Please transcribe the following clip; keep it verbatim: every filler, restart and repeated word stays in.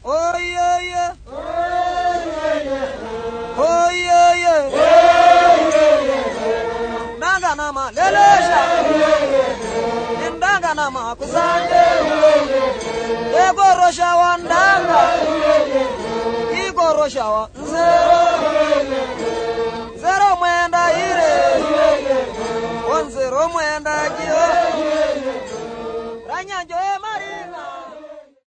Oh yeah yeah. Oh yeah yeah. Nanga nama lelesha. Ndanga nama kusande. Ego rosha wandanga. Ego rosha wa zero. Zero mwenda ire. One zero mwenda jia.